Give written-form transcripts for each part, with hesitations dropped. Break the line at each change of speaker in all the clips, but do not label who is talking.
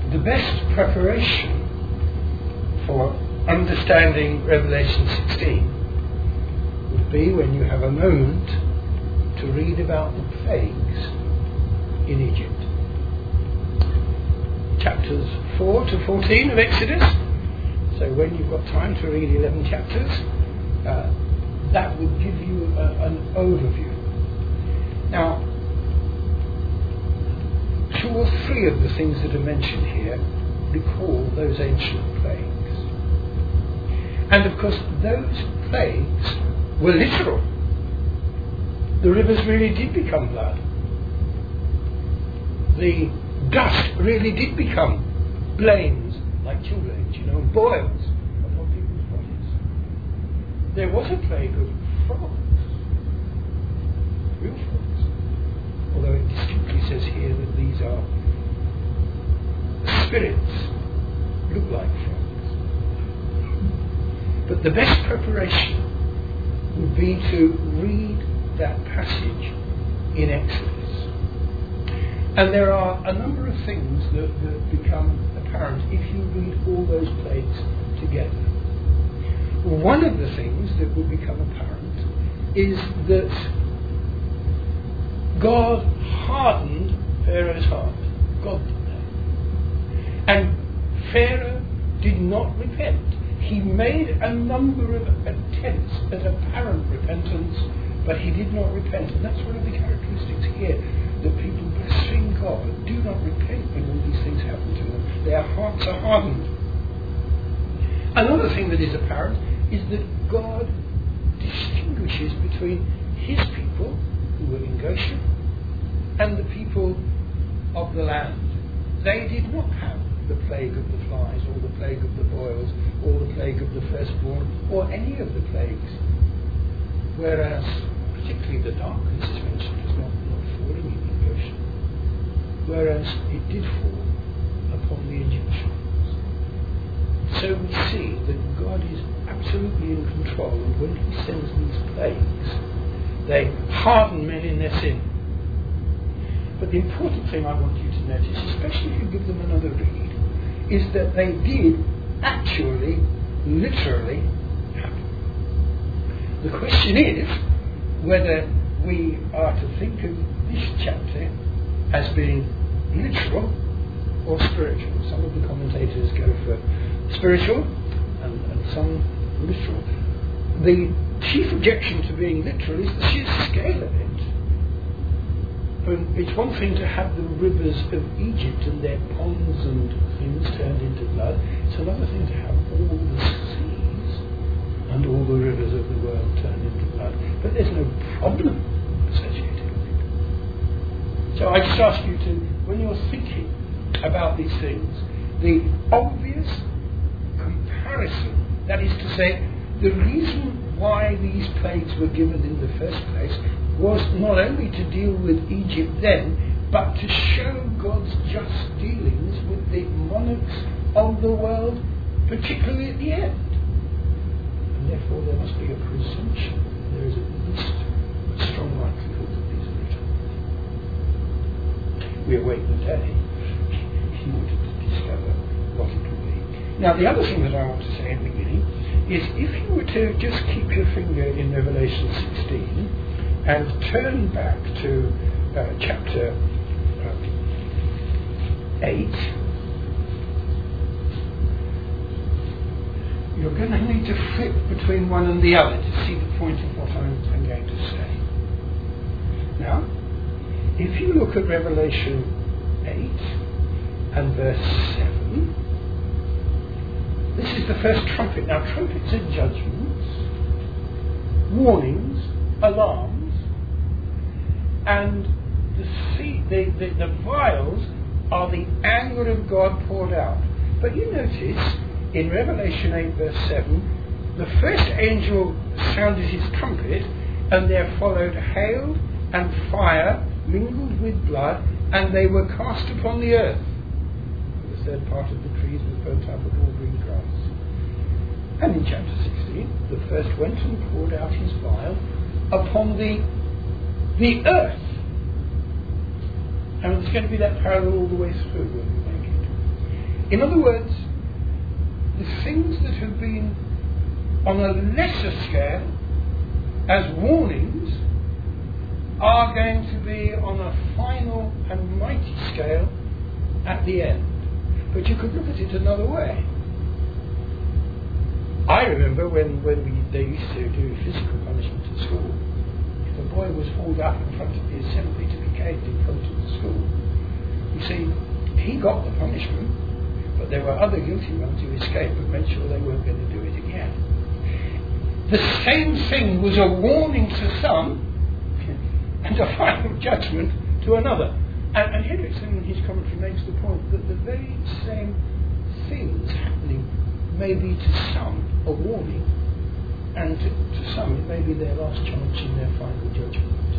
the best preparation for understanding Revelation 16 would be when you have a moment to read about the plagues in Egypt. Chapters 4 to 14 of Exodus. So when you've got time to read 11 chapters, that would give you an overview. Now, 2 or 3 of the things that are mentioned here recall those ancient plagues. And of course, those plagues were literal. The rivers really did become blood. The dust really did become blains like children, and boils upon people's bodies. There was a plague of frogs, real frogs, although it distinctly says here that these are spirits, look like frogs. But the best preparation would be to read that passage in Exodus. And there are a number of things that become apparent if you read all those plagues together. One of the things that will become apparent is that God hardened Pharaoh's heart. God did that. And Pharaoh did not repent. He made a number of attempts at apparent repentance, but he did not repent. And that's one of the characteristics here, that people blaspheme God but do not repent when all these things happen to them. Their hearts are hardened. Another thing that is apparent is that God distinguishes between his people, who were in Goshen, and the people of the land. They did not have the plague of the flies, or the plague of the boils, or the plague of the firstborn, or any of the plagues. Whereas, particularly the darkness is mentioned as not falling in Goshen, whereas it did fall upon the Egyptians. So we see that God is absolutely in control, and when he sends these plagues, they harden men in their sin. But the important thing I want you to notice, especially if you give them another read, is that they did actually, literally happen. The question is whether we are to think of this chapter as being literal or spiritual. Some of the commentators go for spiritual and some literal. The chief objection to being literal is the sheer scale of it. It's one thing to have the rivers of Egypt and their ponds and things turned into blood. It's another thing to have all the seas and all the rivers of the world turned into blood. But there's no problem associated with it. So I just ask you to, when you're thinking about these things, the obvious comparison, that is to say, the reason why these plagues were given in the first place was not only to deal with Egypt then, but to show God's just dealings with the monarchs of the world, particularly at the end. And therefore there must be a presumption, there is at least a strong likelihood that these are written. We await the day he would discover what it will be. Now the other thing that I want to say in the beginning is, if you were to just keep your finger in Revelation 16 and turn back to chapter 8, you're going to need to flip between one and the other to see the point of what I'm going to say. Now, if you look at Revelation 8 and verse 7, this is the first trumpet. Now, trumpets are judgments, warnings, alarms, and the vials are the anger of God poured out. But you notice in Revelation 8 verse 7, the first angel sounded his trumpet, and there followed hail and fire mingled with blood, and they were cast upon the earth. The third part of the trees was burnt up with all green grass. And in chapter 16, the first went and poured out his vial upon the earth. And it's going to be that parallel all the way through when we make it. In other words, the things that have been on a lesser scale as warnings are going to be on a final and mighty scale at the end. But you could look at it another way. I remember when they used to do physical punishment at school. If a boy was hauled up in front of the assembly to be caned in front of the school, you see, he got the punishment, but there were other guilty ones who escaped but made sure they weren't going to do it again. The same thing was a warning to some and a final judgment to another. And Hendrickson in his commentary makes the point that the very same things happening may be to some a warning, and to some it may be their last chance in their final judgment.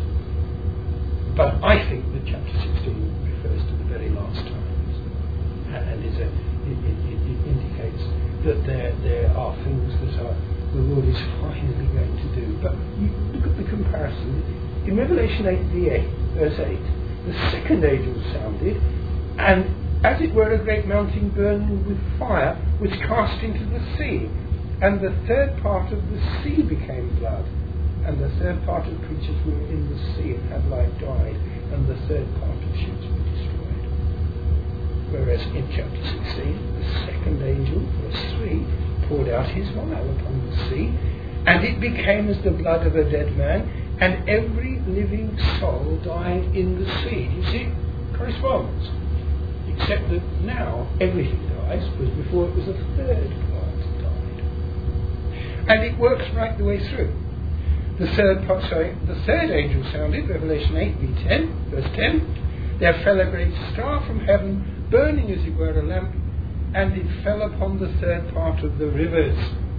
But I think that chapter 16 refers to the very last times, and it indicates that there are things that the Lord is finally going to do. But you look at the comparison. In Revelation 8, verse 8, the second angel sounded, and as it were a great mountain burning with fire was cast into the sea, and the third part of the sea became blood, and the third part of creatures were in the sea and had life died, and the third part of ships were destroyed. Whereas in chapter 16, the second angel, verse 3, poured out his vial upon the sea, and it became as the blood of a dead man, and every living soul died in the sea. You see, it corresponds. Except that now everything dies, whereas before it was a third part died. And it works right the way through. The third angel sounded, Revelation 8, verse 10. There fell a great star from heaven, burning as it were a lamp, and it fell upon the third part of the rivers.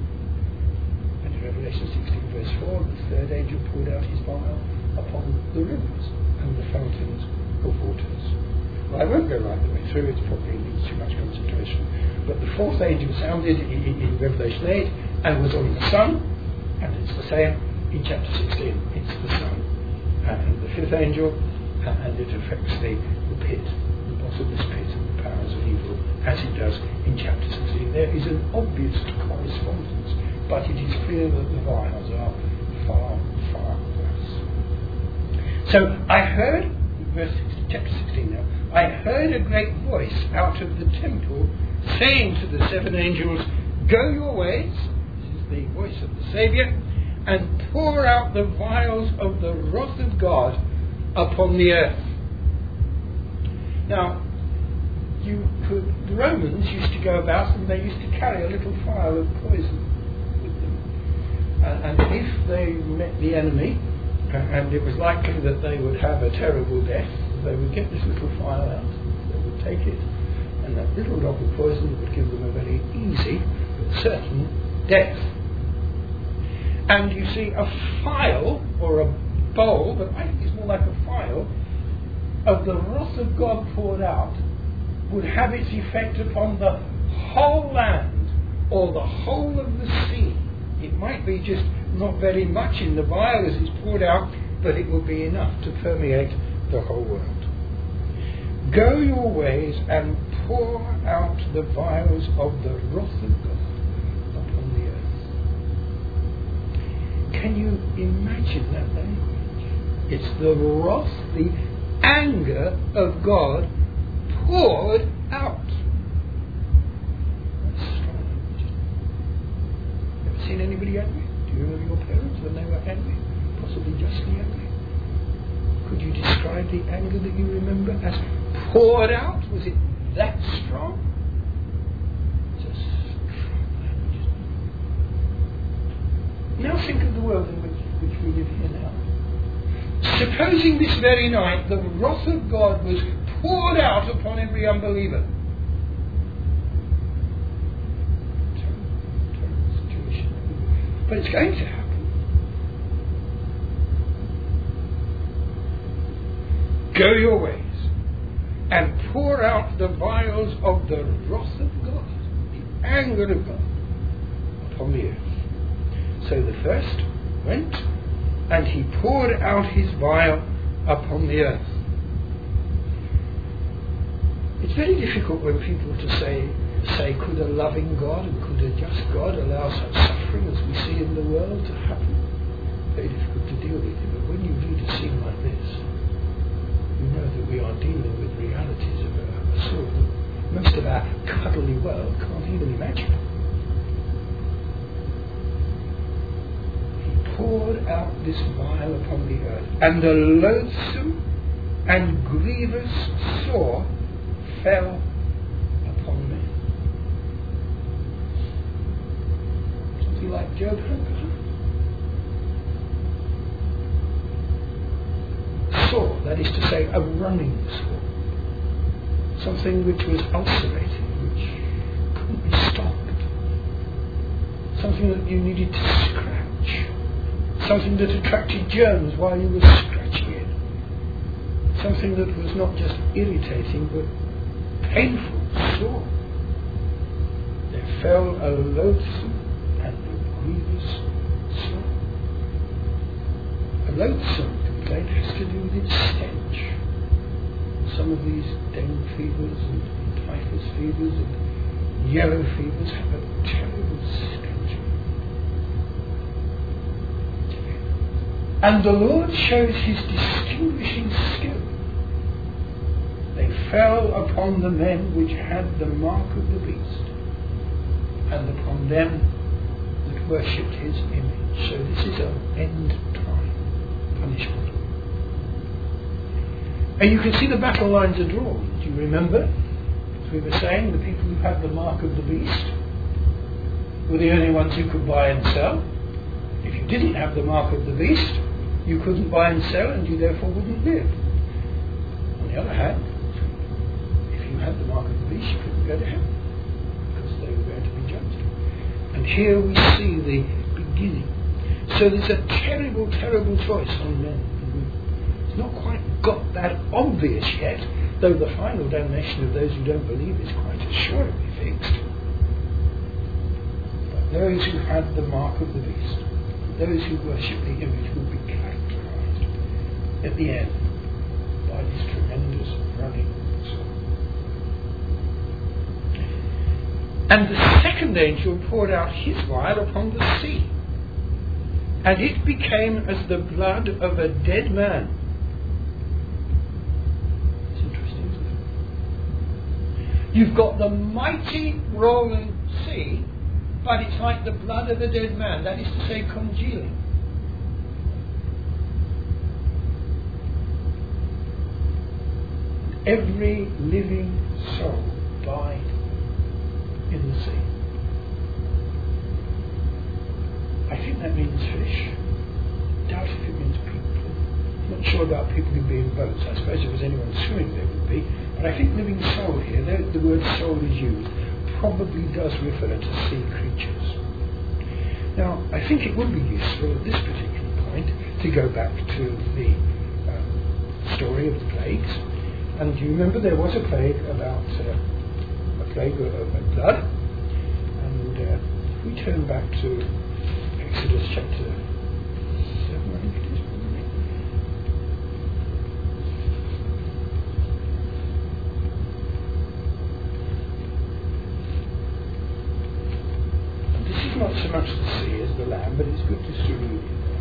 And in Revelation 16, verse 4, the third angel poured out his vial upon the rivers and the fountains of waters. Well, I won't go right the way through, it probably needs too much concentration. But the fourth angel sounded in Revelation 8 and was on the sun, and it's the same in chapter 16, it's the sun. And the fifth angel, and it affects the pit, the bottomless pit, and the powers of evil, as it does in chapter 16. There is an obvious correspondence, but it is clear that the vials are far, far worse. So I heard, chapter 16 now, I heard a great voice out of the temple saying to the seven angels, go your ways, this is the voice of the Saviour, and pour out the vials of the wrath of God upon the earth. Now, the Romans used to go about and they used to carry a little phial of poison with them. And if they met the enemy, and it was likely that they would have a terrible death, they would get this little phial out, they would take it, and that little drop of poison would give them a very easy but certain death. And you see, a phial, or a bowl, but I think it's more like a phial, of the wrath of God poured out would have its effect upon the whole land, or the whole of the sea. It might be just not very much in the vial as it's poured out, but it will be enough to permeate the whole world. Go your ways and pour out the vials of the wrath of God upon the earth. Can you imagine that language? It's the wrath, the anger of God poured out. That's strong language. Ever seen anybody angry? Do you remember your parents when they were angry? Possibly justly angry? Could you describe the anger that you remember as poured out? Was it that strong? It's a strong language. Now think of the world in which we live here now. Supposing this very night the wrath of God was poured out upon every unbeliever. Terrible situation. But it's going to happen. Go your ways and pour out the vials of the wrath of God, the anger of God, upon the earth. So the first went, and he poured out his vial upon the earth. It's very difficult when people say, could a loving God and could a just God allow such suffering as we see in the world to happen? Very difficult to deal with it, but when you read a scene like this, you know that we are dealing with realities of a sort that most of our cuddly world can't even imagine. He poured out this vial upon the earth, and a loathsome and grievous sore fell upon men. Something like Job had. Sore, that is to say, a running sore. Something which was ulcerating, which couldn't be stopped. Something that you needed to scratch. Something that attracted germs while you were scratching it. Something that was not just irritating, but painful, sore. There fell a loathsome and a grievous sore. A loathsome complaint has to do with its stench. Some of these dengue fevers and typhus fevers and yellow fevers have a terrible stench. And the Lord shows his distinguishing skill. They fell upon the men which had the mark of the beast, and upon them that worshipped his image. So this is an end time punishment. And you can see the battle lines are drawn. Do you remember? As we were saying, the people who had the mark of the beast were the only ones who could buy and sell. If you didn't have the mark of the beast, you couldn't buy and sell, and you therefore wouldn't live. On the other hand, if you had the mark of the beast, you couldn't go to heaven, because they were going to be judged. And here we see the beginning. So there's a terrible, terrible choice on men. It's not quite got that obvious yet, though the final damnation of those who don't believe is quite assuredly fixed. But those who had the mark of the beast, those who worship the image, will be characterized at the end by this tremendous running sword. And the second angel poured out his vial upon the sea, and it became as the blood of a dead man. It's interesting, isn't it? You've got the mighty rolling sea, but it's like the blood of a dead man, that is to say, congealing. Every living soul died in the sea. I think that means fish. Doubt if it means people. Not sure about people who be in boats. I suppose if there was anyone swimming there would be. But I think living soul here, the word soul is used, probably does refer to sea creatures. Now, I think it would be useful at this particular point to go back to the story of the plagues. And you remember there was a plague about a plague of blood. And if we turn back to Exodus chapter 7, I think it is probably. And this is not so much the sea as the land, but it's good to see you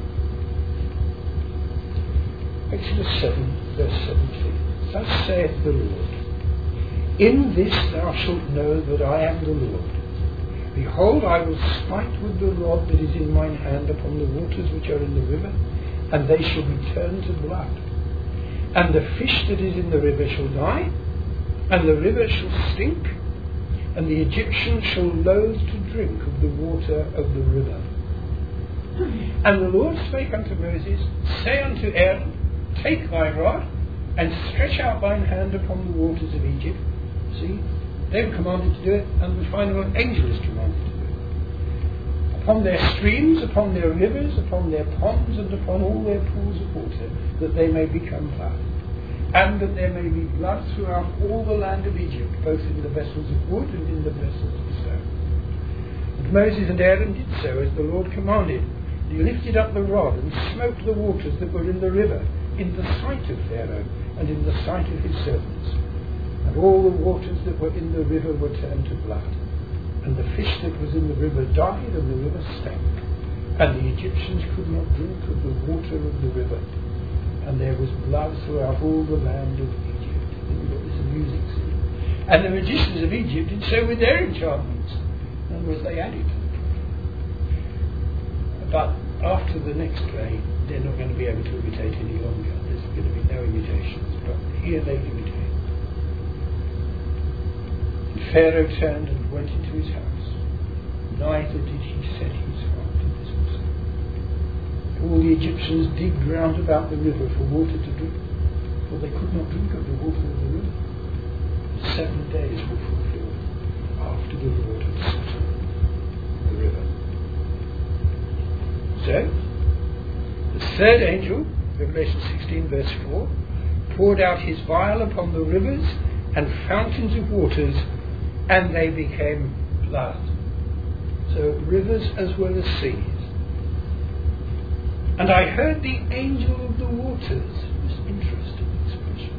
there. Exodus 7, verse 17. Thus saith the Lord, in this thou shalt know that I am the Lord. Behold, I will smite with the rod that is in mine hand upon the waters which are in the river, and they shall be turned to blood. And the fish that is in the river shall die, and the river shall stink, and the Egyptians shall loathe to drink of the water of the river. And the Lord spake unto Moses, say unto Aaron, take thy rod, and stretch out thine hand upon the waters of Egypt. See, they were commanded to do it, and the final angel is commanded to do it. Upon their streams, upon their rivers, upon their ponds, and upon all their pools of water, that they may become blood. And that there may be blood throughout all the land of Egypt, both in the vessels of wood and in the vessels of stone. And Moses and Aaron did so as the Lord commanded. He lifted up the rod and smote the waters that were in the river, in the sight of Pharaoh and in the sight of his servants. And all the waters that were in the river were turned to blood. And the fish that was in the river died, and the river stank. And the Egyptians could not drink of the water of the river. And there was blood throughout all the land of Egypt. And you've got this amusing scene. And the magicians of Egypt did so with their enchantments. In other words, they added to the problem. But after the next plague, they're not going to be able to imitate any longer. There's going to be no imitations. But here they imitate. Pharaoh turned and went into his house. Neither did he set his heart to this also. All the Egyptians digged round about the river for water to drink, for they could not drink of the water of the river. 7 days were fulfilled after the Lord had settled the river. So, the third angel, Revelation 16 verse 4, poured out his vial upon the rivers and fountains of waters, and they became blood. So rivers as well as seas. And I heard the angel of the waters. This interesting expression.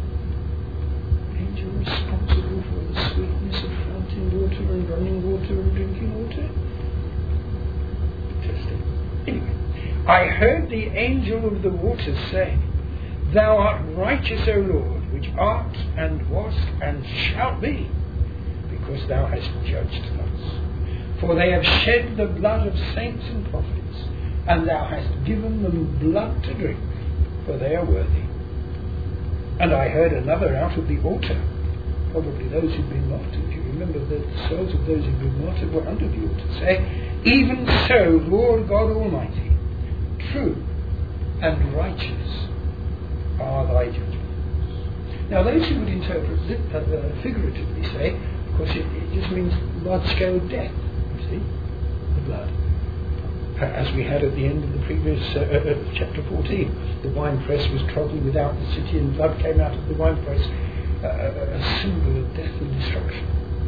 Angel responsible for the sweetness of fountain water and running water and drinking water. Interesting. Anyway, I heard the angel of the waters say, Thou art righteous, O Lord, which art and wast and shalt be, because thou hast judged us. For they have shed the blood of saints and prophets, and thou hast given them blood to drink, for they are worthy. And I heard another out of the altar, probably those who'd been martyred. You remember that the souls of those who'd been martyred were under the altar, say, Even so, Lord God Almighty, true and righteous are thy judgments. Now those who would interpret figuratively say, of course it just means large-scale death, you see, the blood. As we had at the end of the previous chapter 14. The winepress was trodden without the city and blood came out of the winepress, a symbol of death and destruction.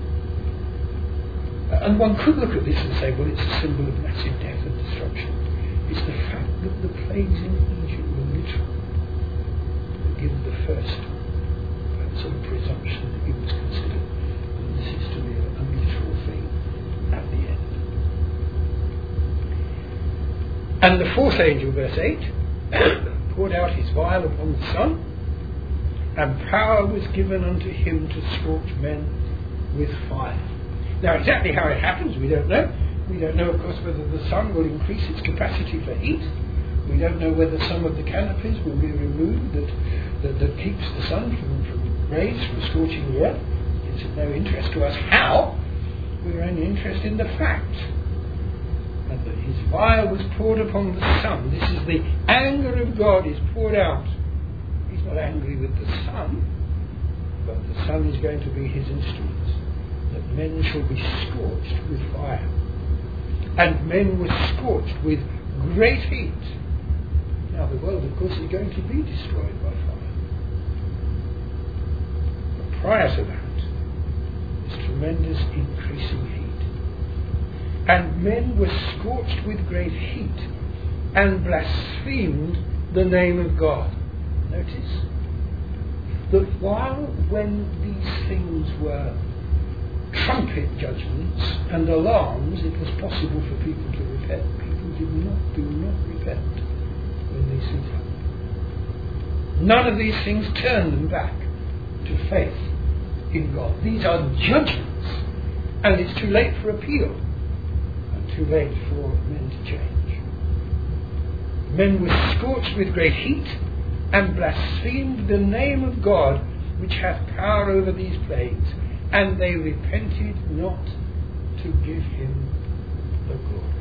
And one could look at this and say, well, it's a symbol of massive death and destruction. It's the fact that the plagues in Egypt were literal that give the first sort of presumption that it was considered that this is to be a literal thing at the end. And the fourth angel, verse 8, poured out his vial upon the sun, and power was given unto him to scorch men with fire. Now exactly how it happens we don't know. We don't know, of course, whether the sun will increase its capacity for heat. We don't know whether some of the canopies will be removed that keeps the sun from rays from scorching the earth. It's of no interest to us how. We're only interested in the fact. And that his fire was poured upon the sun. This is the anger of God is poured out. He's not angry with the sun, but the sun is going to be his instrument. That men shall be scorched with fire. And men were scorched with great heat. Now the world, of course, is going to be destroyed by fire. But prior to that, this tremendous increasing heat. And men were scorched with great heat and blasphemed the name of God. Notice that when these things were trumpet judgments and alarms, it was possible for people to repent. People do not repent when these things happen. None of these things turn them back to faith in God. These are judgments, and it's too late for appeal and too late for men to change. Men were scorched with great heat and blasphemed the name of God, which hath power over these plagues, and they repented not to give him the glory.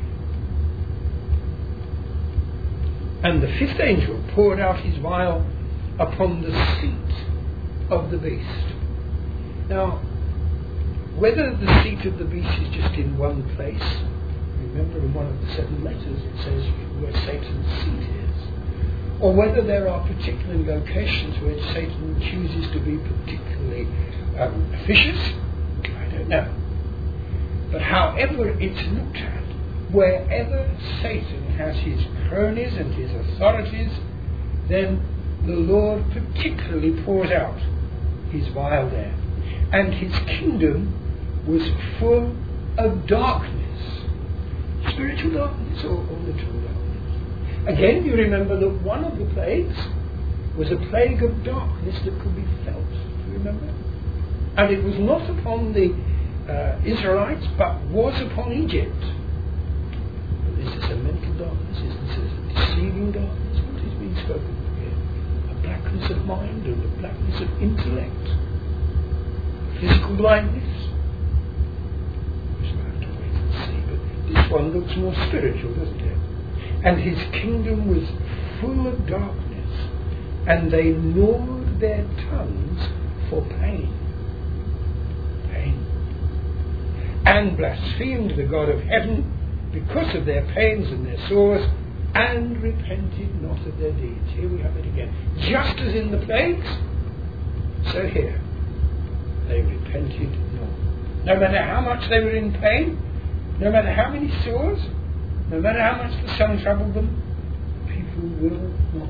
And the fifth angel poured out his vial upon the seat of the beast. Now, whether the seat of the beast is just in one place, remember in one of the 7 letters it says where Satan's seat is, or whether there are particular locations where Satan chooses to be particularly officious, I don't know. But however it's looked at, wherever Satan has his cronies and his authorities, then the Lord particularly pours out his vial there. and his kingdom was full of darkness. Spiritual darkness or literal darkness? Again, you remember that one of the plagues was a plague of darkness that could be felt. Do you remember? And it was not upon the Israelites, but was upon Egypt. But this is a mental darkness. This is a deceiving darkness. What is being spoken of here? A blackness of mind and a blackness of intellect. Physical blindness. We shall have to wait and see. But this one looks more spiritual, doesn't it? And his kingdom was full of darkness, and they gnawed their tongues for pain. And blasphemed the God of heaven because of their pains and their sores, and repented not of their deeds. Here we have it again. Just as in the plagues, so here, they repented not. No matter how much they were in pain, no matter how many sores, no matter how much the sun troubled them, people will not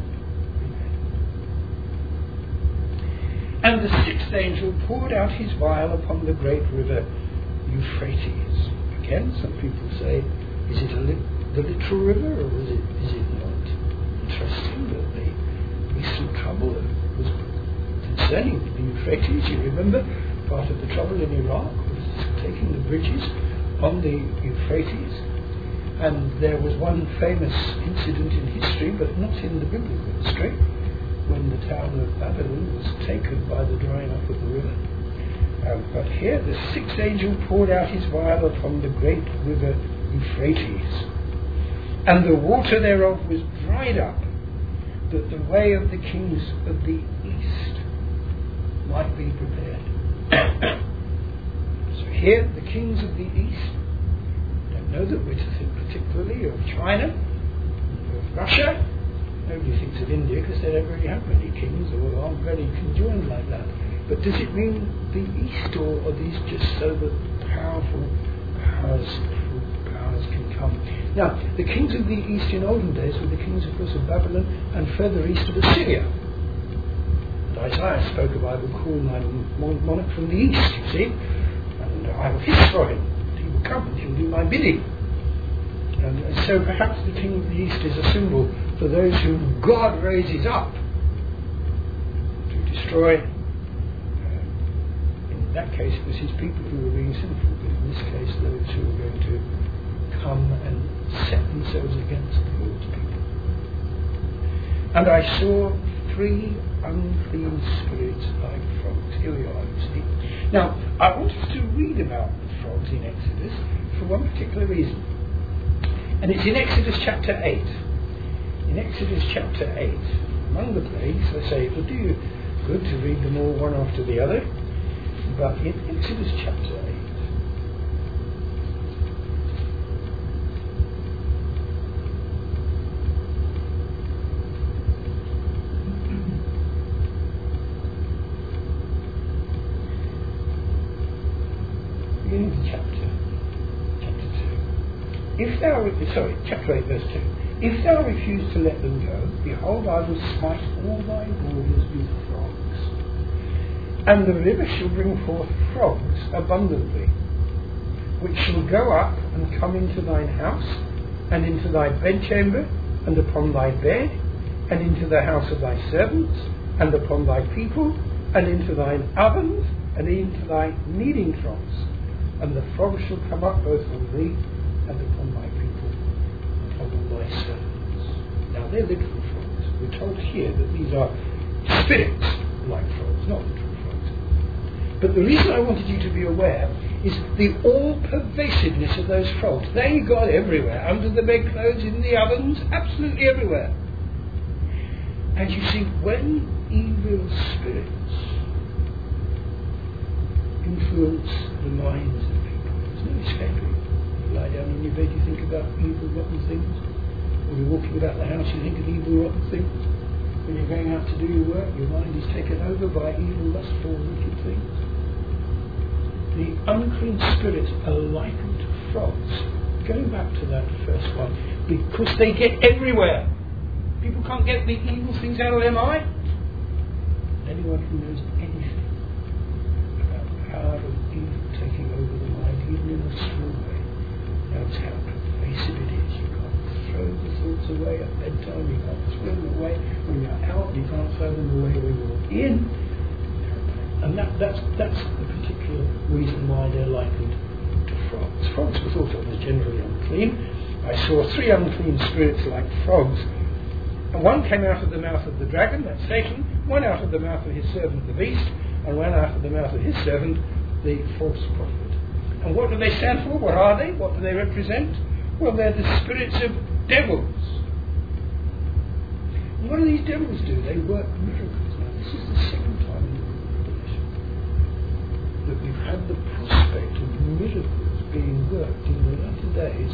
repent. And the sixth angel poured out his vial upon the great river Euphrates. Again, some people say, is it the literal river, or is it not? Interesting that the recent trouble was concerning the Euphrates. You remember, part of the trouble in Iraq was taking the bridges on the Euphrates, and there was one famous incident in history, but not in the biblical history, when the town of Babylon was taken by the drying up of the river. But here the sixth angel poured out his vial upon the great river Euphrates, and the water thereof was dried up, that the way of the kings of the east might be prepared. So here the kings of the east, don't know that we're to think particularly of China, of Russia. Nobody thinks of India because they don't really have many kings or aren't very conjoined like that. But does it mean the East, or are these just so that powerful powers can come? Now, the kings of the East in olden days were the kings, of course, of Babylon and further east of Assyria. And Isaiah spoke of, I will call my monarch from the East, you see, and I will hiss for him, and he will come and he will do my bidding. And so perhaps the king of the East is a symbol for those whom God raises up to destroy. In that case, it was his people who were being sinful, but in this case, those who were going to come and set themselves against the Lord's people. And I saw 3 unclean spirits like frogs. Here we are, you see. Now, I want us to read about the frogs in Exodus for one particular reason. And it's in Exodus chapter 8. In Exodus chapter 8, among the plagues, I say it would do you good to read them all one after the other. But in Exodus chapter 8, beginning of chapter 2. Chapter 8, verse 2. If thou refuse to let them go, behold, I will smite all thy borders with frogs. And the river shall bring forth frogs abundantly, which shall go up and come into thine house, and into thy bedchamber, and upon thy bed, and into the house of thy servants, and upon thy people, and into thine ovens, and into thy kneading troughs. And the frogs shall come up both on thee, and upon thy people, and upon thy servants. Now they're literal frogs. We're told here that these are spirits like frogs, not literal. But the reason I wanted you to be aware is the all-pervasiveness of those frogs. They got everywhere, under the bedclothes, in the ovens, absolutely everywhere. And you see, when evil spirits influence the minds of people, there's no escaping. You lie down in your bed, you think about evil, rotten things. When you're walking about the house, you think of evil, rotten things. When you're going out to do your work, your mind is taken over by evil, lustful, wicked things. The unclean spirits are likened to frogs. Going back to that first one, because they get everywhere. People can't get the evil things out of their mind. Anyone who knows anything about power of evil taking over the mind, even in a small way. That's how pervasive it is. You can't throw the thoughts away at bedtime, you can't throw them away when you're out, you can't throw them away when you're in. And that's the particular reason why they're likened to frogs. Frogs were thought of as generally unclean. I saw 3 unclean spirits like frogs, and one came out of the mouth of the dragon, that's Satan, one out of the mouth of his servant the beast, and one out of the mouth of his servant the false prophet. And what do they stand for? What are they? What do they represent? Well, they're the spirits of devils. And what do these devils do? They work miracles. Now, this is the second time in the Revelation that we've had the prospect of miracles being worked in the latter days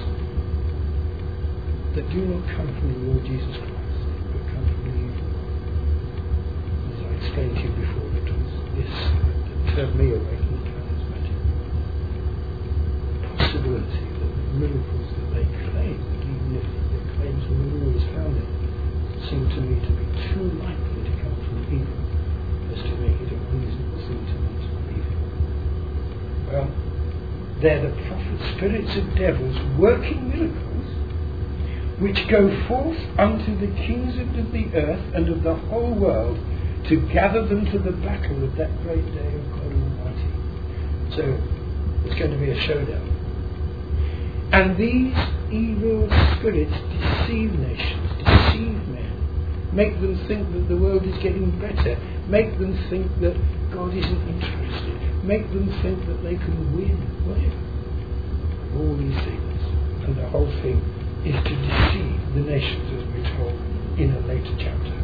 that do not come from the Lord Jesus Christ, but come from the evil one. As I explained to you before, it was this that turned me away from the charismatic. The possibility that the miracles that they claim, that even if their claims were always founded, seem to me to be too likely to come from evil as to make it a reasonable thing to not believe in. Well, they're the prophet spirits of devils working miracles which go forth unto the kings of the earth and of the whole world to gather them to the battle of that great day of God Almighty. So it's going to be a showdown. And these evil spirits deceive nations, deceive men, make them think that the world is getting better, make them think that God isn't interested, make them think that they can win, whatever. All these things. And the whole thing is to deceive the nations, as we're told in a later chapter.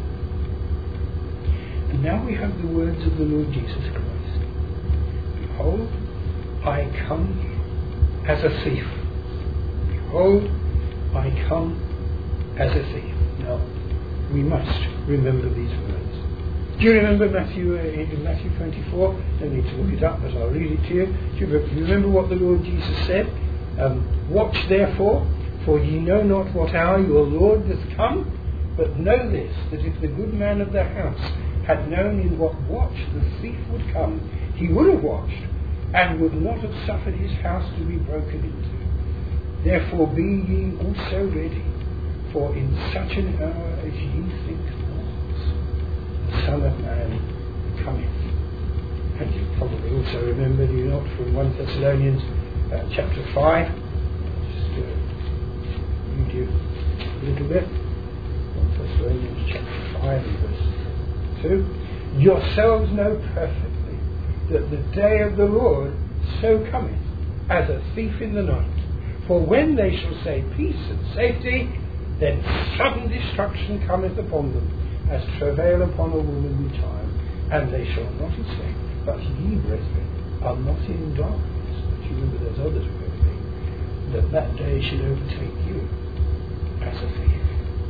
And now we have the words of the Lord Jesus Christ. Behold, I come as a thief. Behold, I come as a thief. Now, we must remember these words. Do you remember Matthew in Matthew 24? No need to look it up, but I'll read it to you. Do you remember what the Lord Jesus said? Watch therefore, for ye know not what hour your Lord doth come. But know this, that if the good man of the house had known in what watch the thief would come, he would have watched, and would not have suffered his house to be broken into. Therefore be ye also ready, for in such an hour as ye think not, the Son of Man cometh. And you probably also remember, do you not, from 1 Thessalonians chapter 5. I'll just read you a little bit. 1 Thessalonians chapter 5 and verse 2. Yourselves know perfectly that the day of the Lord so cometh as a thief in the night. For when they shall say peace and safety, then sudden destruction cometh upon them, as travail upon a woman in time, and they shall not escape. But ye, brethren, are not in darkness. But you remember there's others who are going to be, that day should overtake you as a thief.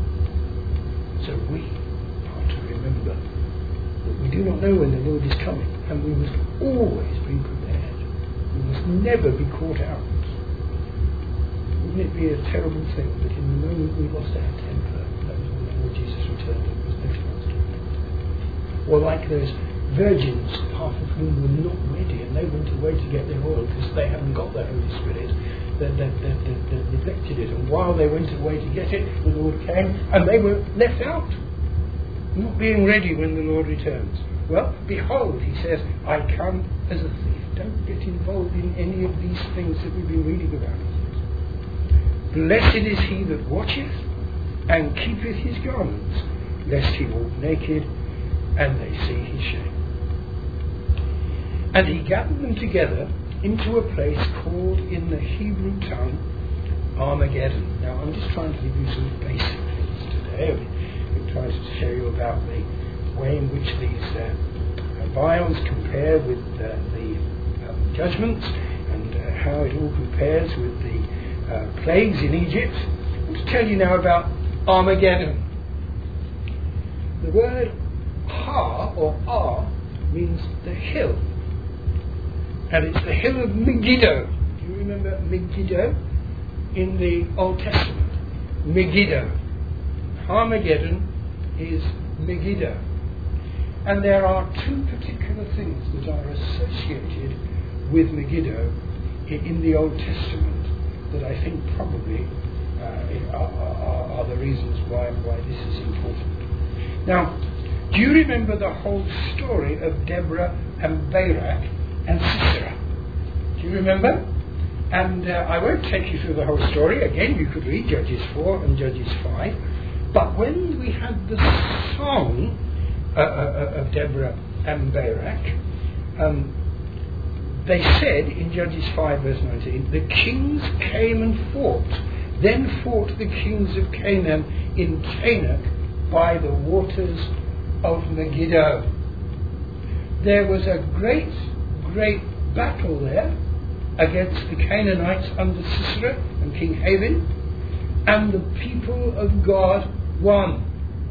So we are to remember that we do not know when the Lord is coming, and we must always be prepared. We must never be caught out. Wouldn't it be a terrible thing that in the moment we lost our temper, that was when the Lord Jesus returned and was no chance to repent? Or like those virgins, half of whom were not ready, and they went away to get their oil because they hadn't got the Holy Spirit. They neglected it, and while they went away to get it, the Lord came, and they were left out, not being ready when the Lord returns. Well, behold, he says, I come as a thief. Don't get involved in any of these things that we've been reading about. Blessed is he that watcheth and keepeth his garments, lest he walk naked and they see his shame. And he gathered them together into a place called in the Hebrew tongue Armageddon. Now I'm just trying to give you some basic things today. I'm trying to show you about the way in which these vials compare with the judgments, and how it all compares with the plagues in Egypt. I want to tell you now about Armageddon. The word Ha or Ar means the hill, and it's the hill of Megiddo. Do you remember Megiddo in the Old Testament? Megiddo. Armageddon is Megiddo, and there are two particular things that are associated with Megiddo in the Old Testament that I think probably are the reasons why this is important. Now, do you remember the whole story of Deborah and Barak and Sisera? Do you remember? And I won't take you through the whole story. Again, you could read Judges 4 and Judges 5. But when we had the song of Deborah and Barak, they said in Judges 5 verse 19, the kings came and fought. Then fought the kings of Canaan in Tanakh by the waters of Megiddo. There was a great battle there against the Canaanites under Sisera and King Haven, and the people of God won.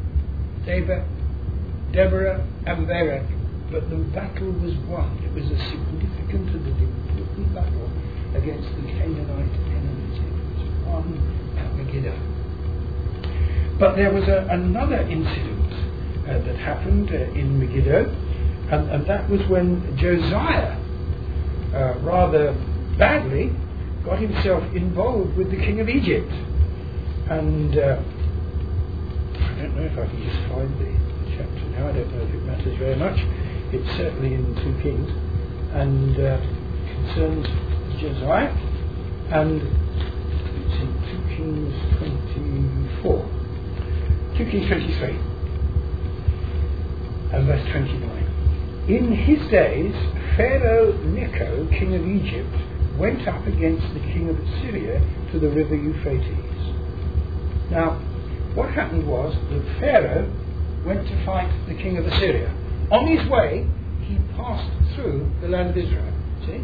Deborah and Barak, but the battle was won. It was a significant and an important battle against the Canaanite enemies. It was won at Megiddo. But there was another incident that happened in Megiddo, and that was when Josiah rather badly got himself involved with the king of Egypt. And I don't know if I can just find the chapter now. I don't know if it matters very much. It's certainly in 2 Kings, and concerns Josiah, and it's in 2 Kings 24, 2 Kings 23, and verse 29. In his days, Pharaoh Necho, king of Egypt, went up against the king of Assyria to the river Euphrates. Now, what happened was that Pharaoh went to fight the king of Assyria. On his way, he passed through the land of Israel. See?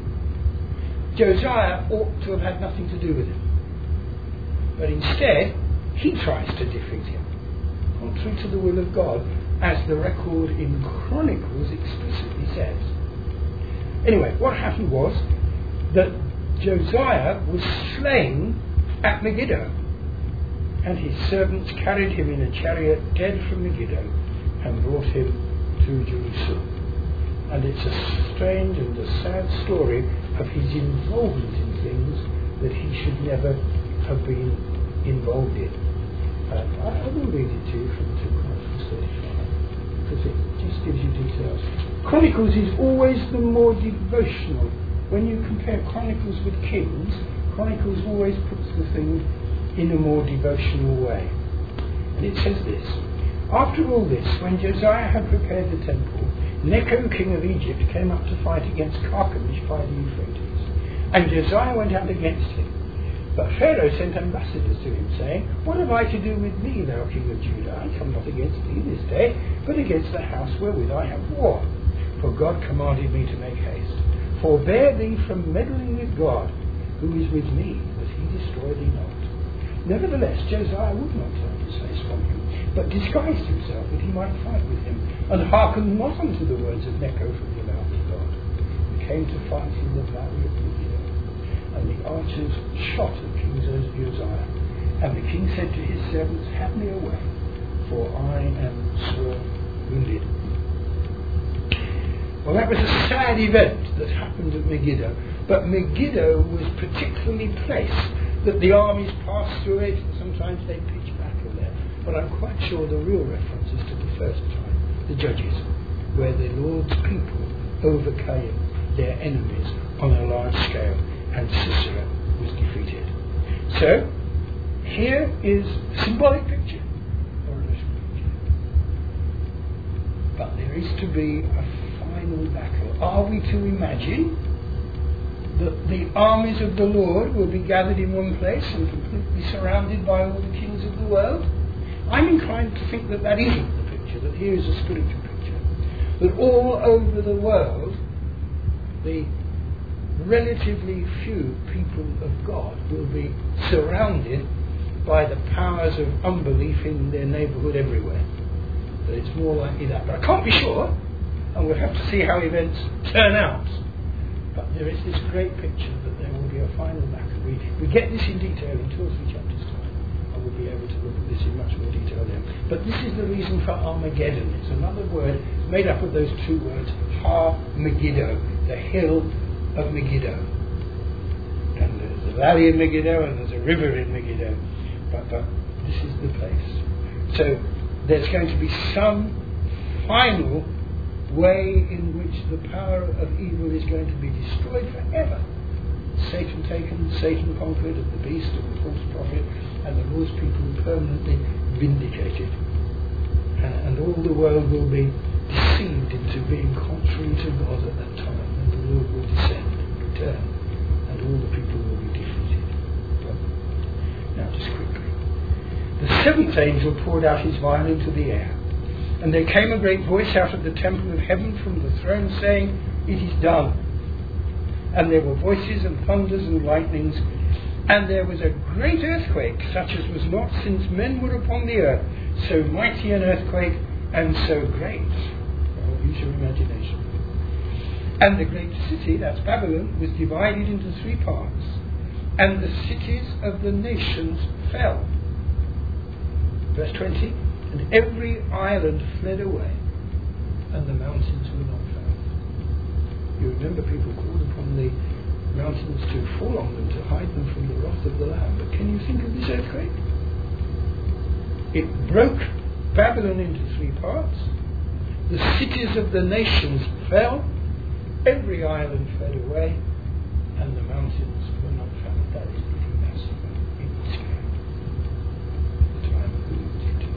Josiah ought to have had nothing to do with him. But instead, he tries to defeat him, contrary to the will of God, as the record in Chronicles explicitly says. Anyway, what happened was that Josiah was slain at Megiddo, and his servants carried him in a chariot dead from Megiddo and brought him to Jerusalem. And it's a strange and a sad story of his involvement in things that he should never have been involved in. I will read it to you from 2 Chronicles 35, because it just gives you details. Chronicles is always the more devotional. When you compare Chronicles with Kings, Chronicles always puts the thing in a more devotional way. And it says this: after all this, when Josiah had prepared the temple, Necho, king of Egypt, came up to fight against Carchemish by the Euphrates. And Josiah went out against him. But Pharaoh sent ambassadors to him, saying, what have I to do with thee, thou king of Judah? I come not against thee this day, but against the house wherewith I have war. For God commanded me to make haste. Forbear thee from meddling with God, who is with me, that he destroy thee not. Nevertheless, Josiah would not turn his face from him, but disguised himself that he might fight with him, and hearkened not unto the words of Necho from the mouth of God, and came to fight in the valley of Megiddo. And the archers shot at King Josiah. And the king said to his servants, have me away, for I am sore wounded. Well, that was a sad event that happened at Megiddo. But Megiddo was particularly placed that the armies passed through it. Sometimes they pitch battle there. But I'm quite sure the real reference is to the first time, the Judges, where the Lord's people overcame their enemies on a large scale, and Sisera was defeated. So, here is a symbolic picture, or a literal picture. But there is to be a final battle. Are we to imagine that the armies of the Lord will be gathered in one place and completely surrounded by all the kings of the world? I'm inclined to think that that isn't the picture, that here is a spiritual picture. That all over the world, the relatively few people of God will be surrounded by the powers of unbelief in their neighbourhood everywhere. That it's more likely that. But I can't be sure, and we'll have to see how events turn out. But there is this great picture that there will be a final battle. We get this in detail in 2 or 3 chapters' time, and we'll be able to look at this in much more detail then. But this is the reason for Armageddon. It's another word made up of those 2 words, Har Megiddo, the hill of Megiddo. And there's a valley in Megiddo and there's a river in Megiddo. But this is the place. So there's going to be some final way in which the power of evil is going to be destroyed forever. Satan taken, Satan conquered, and the beast and the false prophet and the Lord's people permanently vindicated. And all the world will be deceived into being contrary to God at that time, and the Lord will descend and return, and all the people will be defeated. Well, now just quickly. The seventh angel poured out his vial into the air, and there came a great voice out of the temple of heaven from the throne, saying, "It is done." And there were voices and thunders and lightnings, and there was a great earthquake, such as was not since men were upon the earth, so mighty an earthquake and so great. Well, use your imagination. And the great city, that's Babylon, was divided into 3 parts, and the cities of the nations fell. Verse 20, and every island fled away, and the mountains were not found. You remember people called upon the mountains to fall on them, to hide them from the wrath of the Lamb. But can you think of this earthquake? It broke Babylon into 3 parts. The cities of the nations fell. Every island fled away, and the mountains were not found. That is pretty massive in scale. The time of the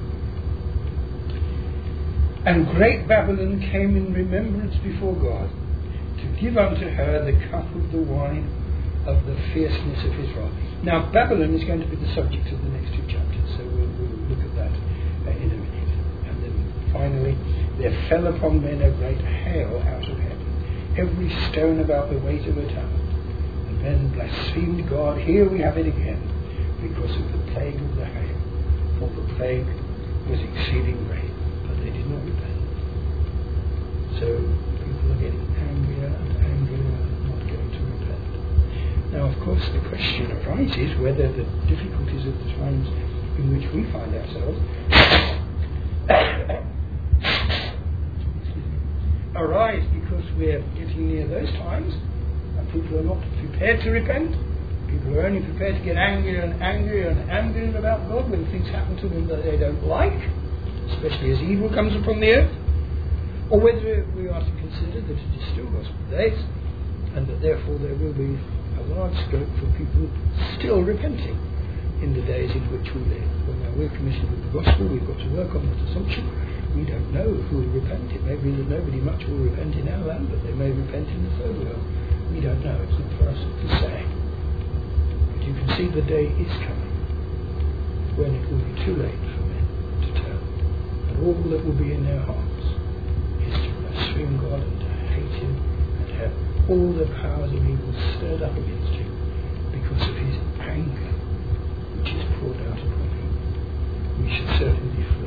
Lord. And great Babylon came in remembrance before God, to give unto her the cup of the wine of the fierceness of his wrath. Now, Babylon is going to be the subject of the next 2 chapters, so we'll look at that in a minute. And then finally, there fell upon men a great hail out of heaven, every stone about the weight of a talent. And men blasphemed God. Here we have it again, because of the plague of the hail. For the plague was exceeding great, but they did not repent. So people are getting angrier and angrier and not going to repent. Now, of course, the question arises whether the difficulties of the times in which we find ourselves arise because we're getting near those times and people are not prepared to repent. People are only prepared to get angrier and angrier and angrier about God when things happen to them that they don't like, especially as evil comes upon the earth. Or whether we are to consider that it is still gospel days, and that therefore there will be a large scope for people still repenting in the days in which we live. Well, now we're commissioned with the gospel, we've got to work on that assumption. We don't know who will repent. It may be that nobody much will repent in our land, but they may repent in the third world. We don't know, it's not for us to say. But you can see the day is coming when it will be too late for men to turn, and all that will be in their hearts is to blaspheme God and to hate him and have all the powers of evil stirred up against him because of his anger which is poured out upon him. We should certainly flee.